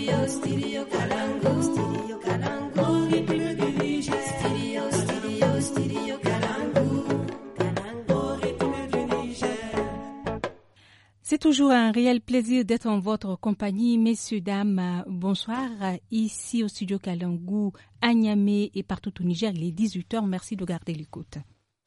C'est toujours un réel plaisir d'être en votre compagnie, messieurs, dames. Bonsoir. Ici au studio Kalangu, à Niamey et partout au Niger, il est 18h. Merci de garder l'écoute.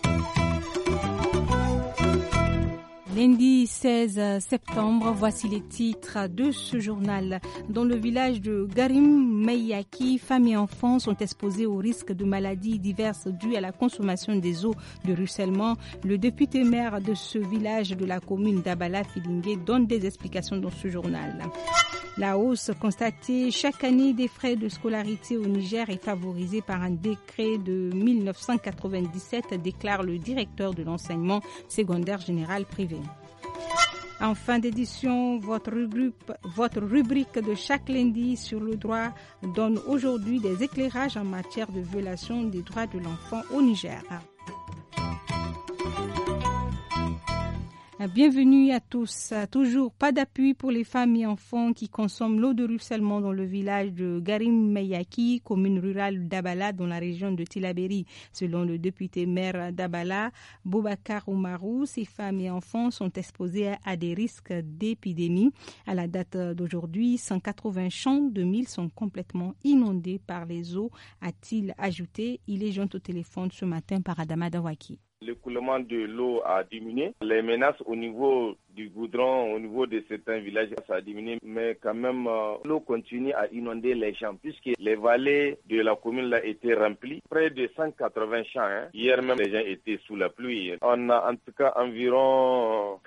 Lundi 16 septembre, voici les titres de ce journal. Dans le village de Garim Meyaki, femmes et enfants sont exposés au risque de maladies diverses dues à la consommation des eaux de ruissellement. Le député maire de ce village de la commune d'Abala, Filingué, donne des explications dans ce journal. La hausse constatée chaque année des frais de scolarité au Niger est favorisée par un décret de 1997, déclare le directeur de l'enseignement secondaire général privé. En fin d'édition, votre rubrique de chaque lundi sur le droit donne aujourd'hui des éclairages en matière de violation des droits de l'enfant au Niger. Bienvenue à tous. Toujours pas d'appui pour les femmes et enfants qui consomment l'eau de ruissellement dans le village de Garim Meyaki, commune rurale d'Abala, dans la région de Tillabéri. Selon le député maire d'Abala, Boubacar Oumarou, ces femmes et enfants sont exposés à des risques d'épidémie. À la date d'aujourd'hui, 180 champs de mil sont complètement inondés par les eaux, a-t-il ajouté. Il est joint au téléphone ce matin par Adama Dawaki. L'écoulement de l'eau a diminué. Les menaces au niveau du goudron, au niveau de certains villages, ça a diminué. Mais quand même, l'eau continue à inonder les champs puisque les vallées de la commune là étaient remplies. Près de 180 champs. Hier même, les gens étaient sous la pluie. On a en tout cas environ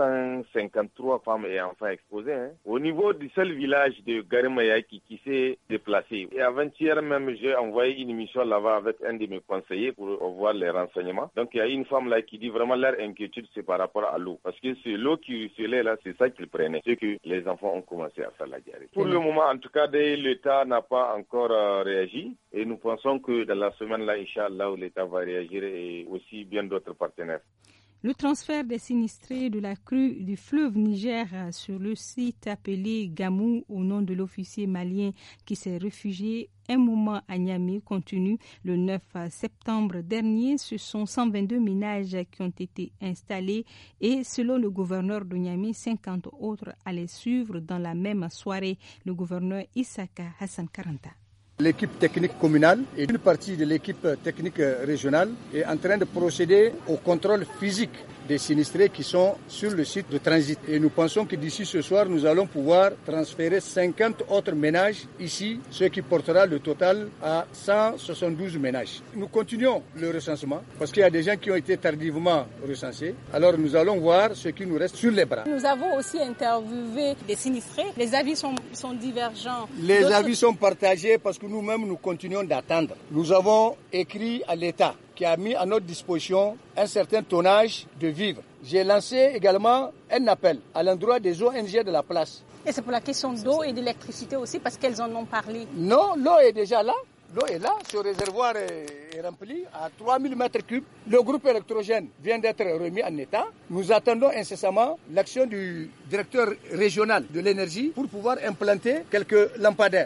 453 femmes et enfants exposés. Au niveau du seul village de Garimayaki qui s'est déplacé. Et avant-hier même, j'ai envoyé une mission là-bas avec un de mes conseillers pour voir les renseignements. Donc, il y a une femme là qui dit vraiment leur inquiétude, c'est par rapport à l'eau. Parce que c'est l'eau qui ruisselait là, c'est ça qu'ils prenaient. C'est que les enfants ont commencé à faire la diarrhée. Pour le moment, en tout cas, l'État n'a pas encore réagi. Et nous pensons que dans la semaine là, Inch'Allah, l'État va réagir et aussi bien d'autres partenaires. Le transfert des sinistrés de la crue du fleuve Niger sur le site appelé Gamou au nom de l'officier malien qui s'est réfugié un moment à Niamey continue. Le 9 septembre dernier, ce sont 122 ménages qui ont été installés et selon le gouverneur de Niamey, 50 autres allaient suivre dans la même soirée. Le gouverneur Issaka Hassan Karanta. L'équipe technique communale et une partie de l'équipe technique régionale est en train de procéder au contrôle physique des sinistrés qui sont sur le site de transit. Et nous pensons que d'ici ce soir, nous allons pouvoir transférer 50 autres ménages ici, ce qui portera le total à 172 ménages. Nous continuons le recensement parce qu'il y a des gens qui ont été tardivement recensés. Alors nous allons voir ce qui nous reste sur les bras. Nous avons aussi interviewé des sinistrés. Les avis sont divergents. Les avis sont partagés parce que nous-mêmes, nous continuons d'attendre. Nous avons écrit à l'État qui a mis à notre disposition un certain tonnage de vivres. J'ai lancé également un appel à l'endroit des ONG de la place. Et c'est pour la question d'eau et d'électricité aussi, parce qu'elles en ont parlé. Non, l'eau est déjà là. L'eau est là, ce réservoir est rempli à 3000 mètres cubes. Le groupe électrogène vient d'être remis en état. Nous attendons incessamment l'action du directeur régional de l'énergie pour pouvoir implanter quelques lampadaires.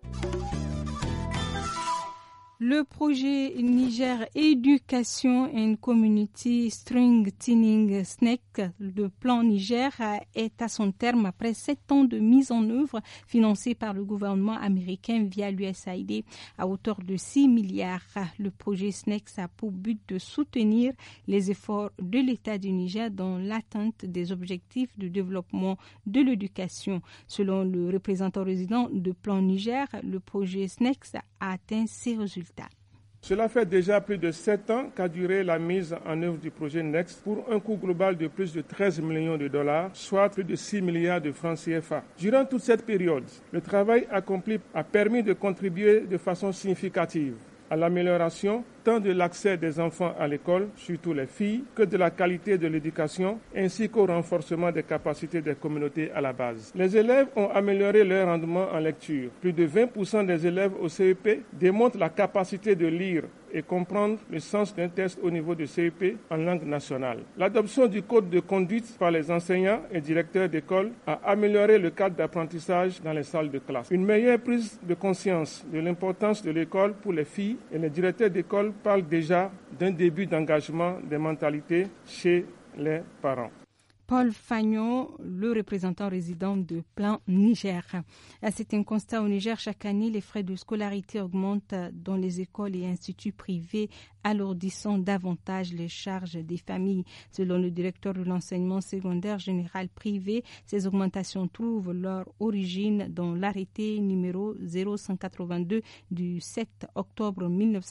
Le projet Niger Education and Community Strengthening SNEC, le plan Niger, est à son terme après 7 ans de mise en œuvre financé par le gouvernement américain via l'USAID à hauteur de 6 milliards. Le projet SNEC a pour but de soutenir les efforts de l'État du Niger dans l'atteinte des objectifs de développement de l'éducation. Selon le représentant résident de Plan Niger, le projet SNEC a atteint ses résultats. Cela fait déjà plus de 7 ans qu'a duré la mise en œuvre du projet NEXT pour un coût global de plus de 13 millions de dollars, soit plus de 6 milliards de francs CFA. Durant toute cette période, le travail accompli a permis de contribuer de façon significative à l'amélioration tant de l'accès des enfants à l'école, surtout les filles, que de la qualité de l'éducation, ainsi qu'au renforcement des capacités des communautés à la base. Les élèves ont amélioré leur rendement en lecture. Plus de 20% des élèves au CEP démontrent la capacité de lire et comprendre le sens d'un test au niveau du CEP en langue nationale. L'adoption du code de conduite par les enseignants et directeurs d'école a amélioré le cadre d'apprentissage dans les salles de classe. Une meilleure prise de conscience de l'importance de l'école pour les filles et les directeurs d'école parlent déjà d'un début d'engagement des mentalités chez les parents. Paul Fagnon, le représentant résident de Plan Niger. C'est un constat au Niger. Chaque année, les frais de scolarité augmentent dans les écoles et instituts privés, alourdissant davantage les charges des familles. Selon le directeur de l'enseignement secondaire général privé, ces augmentations trouvent leur origine dans l'arrêté numéro 0182 du 7 octobre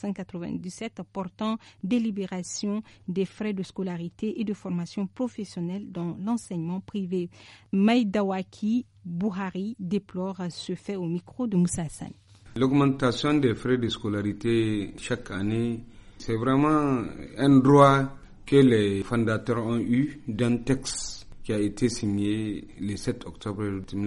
1997 portant délibération des frais de scolarité et de formation professionnelle dans l'enseignement privé. Maïdawaki Bouhari déplore ce fait au micro de Moussa Hassan. L'augmentation des frais de scolarité chaque année, c'est vraiment un droit que les fondateurs ont eu d'un texte qui a été signé le 7 octobre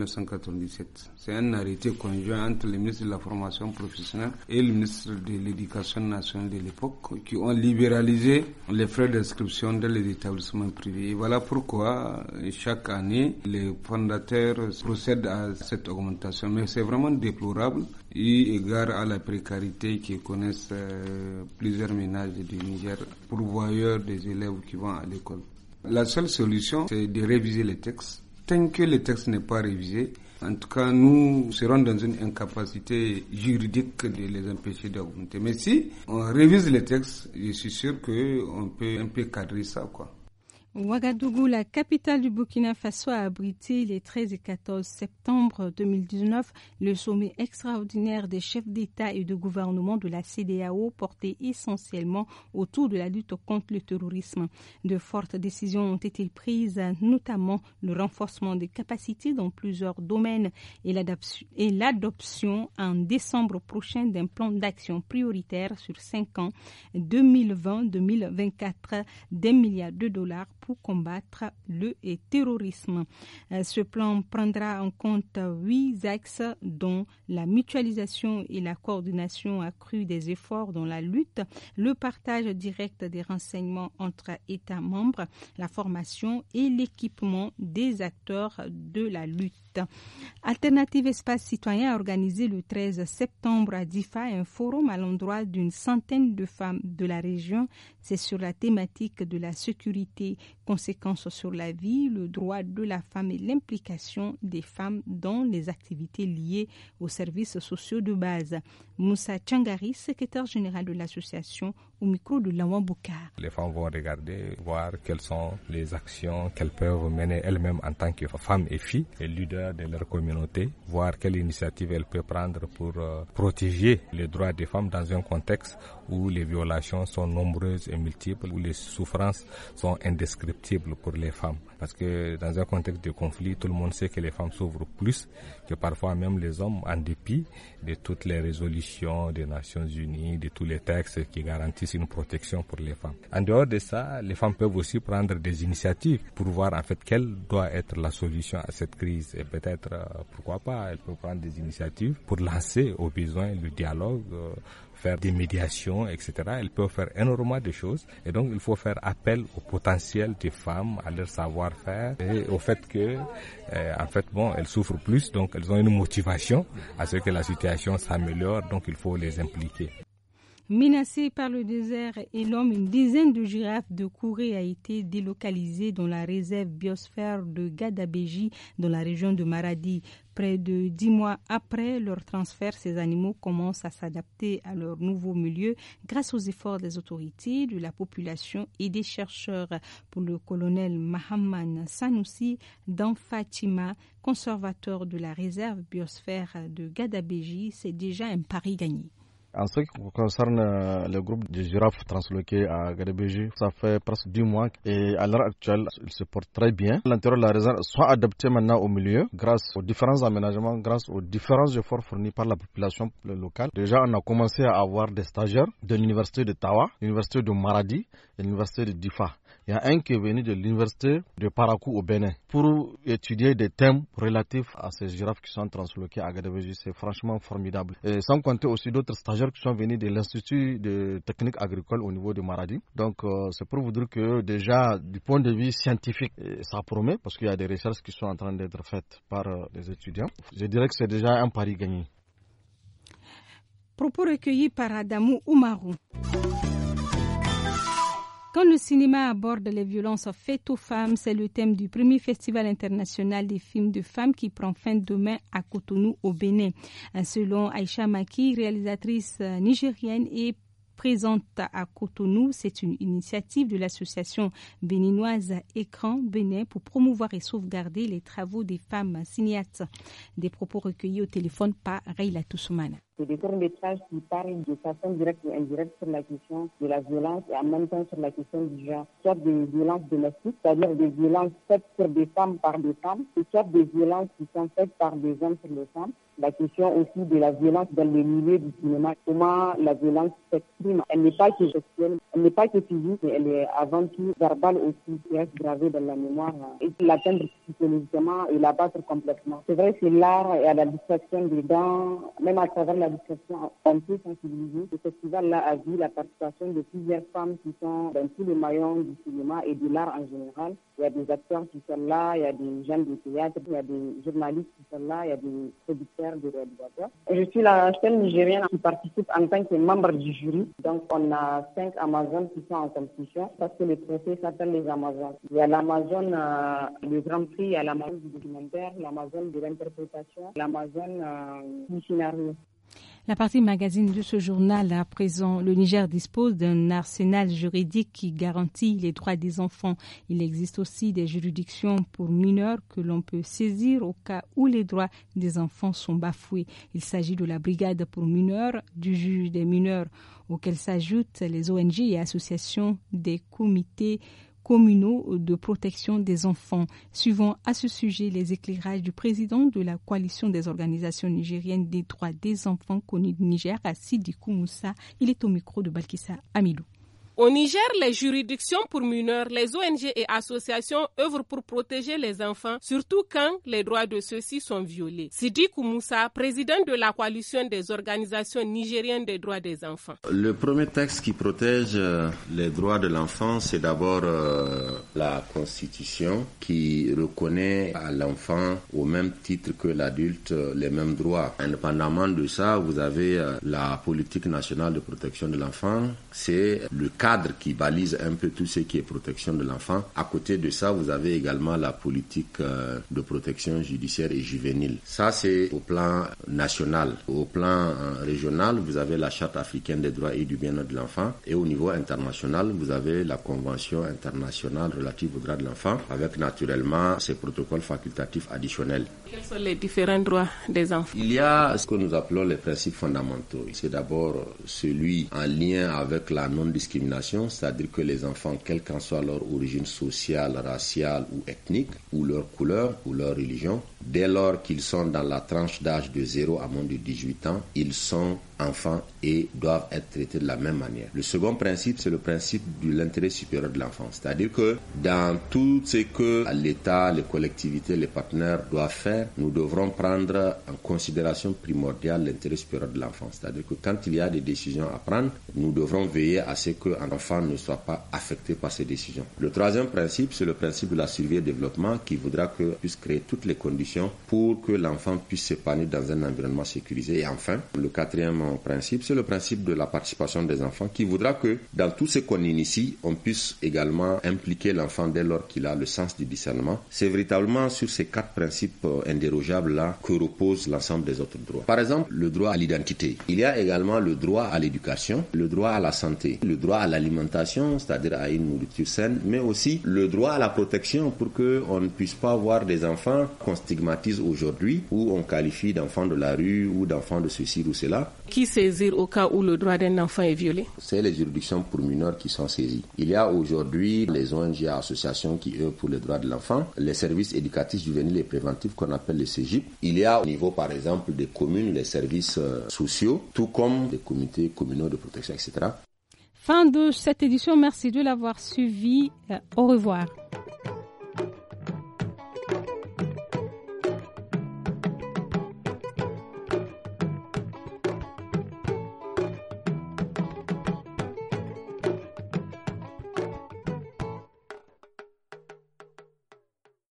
1997. C'est un arrêté conjoint entre le ministre de la formation professionnelle et le ministre de l'éducation nationale de l'époque qui ont libéralisé les frais d'inscription dans les établissements privés. Et voilà pourquoi chaque année, les fondateurs procèdent à cette augmentation. Mais c'est vraiment déplorable eu égard à la précarité que connaissent plusieurs ménages du Niger, pourvoyeurs des élèves qui vont à l'école. La seule solution, c'est de réviser les textes. Tant que le texte n'est pas révisé, en tout cas, nous serons dans une incapacité juridique de les empêcher d'augmenter. Mais si on révise les textes, je suis sûr qu'on peut un peu cadrer ça, quoi. Ouagadougou, la capitale du Burkina Faso, a abrité les 13 et 14 septembre 2019 le sommet extraordinaire des chefs d'État et de gouvernement de la CEDEAO porté essentiellement autour de la lutte contre le terrorisme. De fortes décisions ont été prises, notamment le renforcement des capacités dans plusieurs domaines et l'adoption en décembre prochain d'un plan d'action prioritaire sur 5 ans, 2020-2024, d'$1 milliard pour combattre le terrorisme. Ce plan prendra en compte 8 axes dont la mutualisation et la coordination accrue des efforts dans la lutte, le partage direct des renseignements entre États membres, la formation et l'équipement des acteurs de la lutte. Alternative Espace Citoyen a organisé le 13 septembre à Difa un forum à l'endroit d'une centaine de femmes de la région. C'est sur la thématique de la sécurité, conséquences sur la vie, le droit de la femme et l'implication des femmes dans les activités liées aux services sociaux de base. Moussa Tchangari, secrétaire général de l'association, au micro de Lawan Boukar. Les femmes vont regarder, voir quelles sont les actions qu'elles peuvent mener elles-mêmes en tant que femmes et filles et leaders de leur communauté, voir quelle initiative elles peuvent prendre pour protéger les droits des femmes dans un contexte où les violations sont nombreuses et multiples, où les souffrances sont indescriptibles pour les femmes. Parce que dans un contexte de conflit, tout le monde sait que les femmes souffrent plus que parfois même les hommes, en dépit de toutes les résolutions des Nations Unies, de tous les textes qui garantissent une protection pour les femmes. En dehors de ça, les femmes peuvent aussi prendre des initiatives pour voir en fait quelle doit être la solution à cette crise. Et peut-être, pourquoi pas, elles peuvent prendre des initiatives pour lancer au besoin le dialogue, faire des médiations, etc. Elles peuvent faire énormément de choses et donc il faut faire appel au potentiel des femmes, à leur savoir-faire et au fait que, elles souffrent plus, donc elles ont une motivation à ce que la situation s'améliore, donc il faut les impliquer. Menacée par le désert et l'homme, une dizaine de girafes de Kouré a été délocalisée dans la réserve biosphère de Gadabéji dans la région de Maradi. Près de 10 mois après leur transfert, ces animaux commencent à s'adapter à leur nouveau milieu grâce aux efforts des autorités, de la population et des chercheurs. Pour le colonel Mahaman Sanoussi d'Anfatima, conservateur de la réserve biosphère de Gadabéji, c'est déjà un pari gagné. En ce qui concerne le groupe de girafes transloquées à Gadebéji, ça fait presque 10 mois et à l'heure actuelle, ils se portent très bien. L'intérieur de la réserve soit adapté maintenant au milieu grâce aux différents aménagements, grâce aux différents efforts fournis par la population locale. Déjà, on a commencé à avoir des stagiaires de l'université de Tawa, l'université de Maradi et l'université de Difa. Il y a un qui est venu de l'université de Parakou au Bénin pour étudier des thèmes relatifs à ces girafes qui sont transloquées à Gadebéji. C'est franchement formidable. Et sans compter aussi d'autres stagiaires qui sont venus de l'Institut de technique agricole au niveau de Maradi. Donc c'est pour vous dire que déjà du point de vue scientifique, ça promet parce qu'il y a des recherches qui sont en train d'être faites par les étudiants. Je dirais que c'est déjà un pari gagné. Propos recueillis par Adamou Oumarou. Quand le cinéma aborde les violences faites aux femmes, c'est le thème du premier festival international des films de femmes qui prend fin demain à Cotonou au Bénin. Selon Aïcha Maki, réalisatrice nigérienne et présente à Cotonou, c'est une initiative de l'association béninoise Écran Bénin pour promouvoir et sauvegarder les travaux des femmes cinéastes. Des propos recueillis au téléphone par Rayla Toussoumana. C'est des courts-métrages qui parlent de façon directe ou indirecte sur la question de la violence et en même temps sur la question du genre. Soit des violences domestiques, c'est-à-dire des violences faites sur des femmes par des femmes, et soit des violences qui sont faites par des hommes sur les femmes. La question aussi de la violence dans le milieu du cinéma, comment la violence s'exprime. Elle n'est pas que sexuelle, elle n'est pas que physique, mais elle est avant tout verbale aussi, qui reste gravée dans la mémoire. Et l'atteindre psychologiquement et l'abattre complètement. C'est vrai, c'est l'art et à la distraction dedans, même à travers la distraction, on peut sensibiliser. Ce festival-là a vu la participation de plusieurs femmes qui sont dans tous les maillons du cinéma et de l'art en général. Il y a des acteurs qui sont là, il y a des gens de théâtre, il y a des journalistes qui sont là, il y a des producteurs, des réalisateurs. Je suis la seule Nigérienne qui participe en tant que membre du jury. Donc on a 5 Amazones qui sont en compétition parce que le trophée s'appelle les Amazones. Il y a l'Amazone, le Grand Prix, il y a l'Amazone du documentaire, l'Amazone de l'interprétation, l'Amazone du scénario. La partie magazine de ce journal, à présent, le Niger dispose d'un arsenal juridique qui garantit les droits des enfants. Il existe aussi des juridictions pour mineurs que l'on peut saisir au cas où les droits des enfants sont bafoués. Il s'agit de la brigade pour mineurs, du juge des mineurs, auxquels s'ajoutent les ONG et associations des comités communaux de protection des enfants. Suivons à ce sujet les éclairages du président de la coalition des organisations nigériennes des droits des enfants connus du Niger, Sidikou Moussa. Il est au micro de Balkissa Amidou. Au Niger, les juridictions pour mineurs, les ONG et associations œuvrent pour protéger les enfants, surtout quand les droits de ceux-ci sont violés. Sidikou Moussa, président de la coalition des organisations nigériennes des droits des enfants. Le premier texte qui protège les droits de l'enfant, c'est d'abord la Constitution qui reconnaît à l'enfant au même titre que l'adulte les mêmes droits. Indépendamment de ça, vous avez la politique nationale de protection de l'enfant, c'est le cadre qui balise un peu tout ce qui est protection de l'enfant. À côté de ça, vous avez également la politique de protection judiciaire et juvénile. Ça, c'est au plan national. Au plan régional, vous avez la Charte africaine des droits et du bien-être de l'enfant. Et au niveau international, vous avez la Convention internationale relative aux droits de l'enfant, avec naturellement ces protocoles facultatifs additionnels. Quels sont les différents droits des enfants? Il y a ce que nous appelons les principes fondamentaux. C'est d'abord celui en lien avec la non-discrimination, c'est-à-dire que les enfants, quelle qu'en soit leur origine sociale, raciale ou ethnique, ou leur couleur, ou leur religion, dès lors qu'ils sont dans la tranche d'âge de 0 à moins de 18 ans, ils sont enfants et doivent être traités de la même manière. Le second principe, c'est le principe de l'intérêt supérieur de l'enfant. C'est-à-dire que dans tout ce que l'État, les collectivités, les partenaires doivent faire, nous devrons prendre en considération primordiale l'intérêt supérieur de l'enfant. C'est-à-dire que quand il y a des décisions à prendre, nous devrons veiller à ce qu'un enfant ne soit pas affecté par ces décisions. Le troisième principe, c'est le principe de la survie et développement qui voudra que puisse créer toutes les conditions pour que l'enfant puisse s'épanouir dans un environnement sécurisé. Et enfin, le quatrième principe, c'est le principe de la participation des enfants qui voudra que dans tout ce qu'on initie, on puisse également impliquer l'enfant dès lors qu'il a le sens du discernement. C'est véritablement sur ces 4 principes indérogeables-là que repose l'ensemble des autres droits. Par exemple, le droit à l'identité. Il y a également le droit à l'éducation, le droit à la santé, le droit à l'alimentation, c'est-à-dire à une nourriture saine, mais aussi le droit à la protection pour qu'on ne puisse pas avoir des enfants qu'on stigmatise stigmatise aujourd'hui, où on qualifie d'enfant de la rue ou d'enfant de ceci ou cela. Qui saisir au cas où le droit d'un enfant est violé? C'est les juridictions pour mineurs qui sont saisies. Il y a aujourd'hui les ONG et associations qui œuvrent pour les droits de l'enfant, les services éducatifs juvéniles et préventifs qu'on appelle les CEJIP. Il y a au niveau par exemple des communes les services sociaux, tout comme des comités communaux de protection, etc. Fin de cette édition, merci de l'avoir suivi. Au revoir.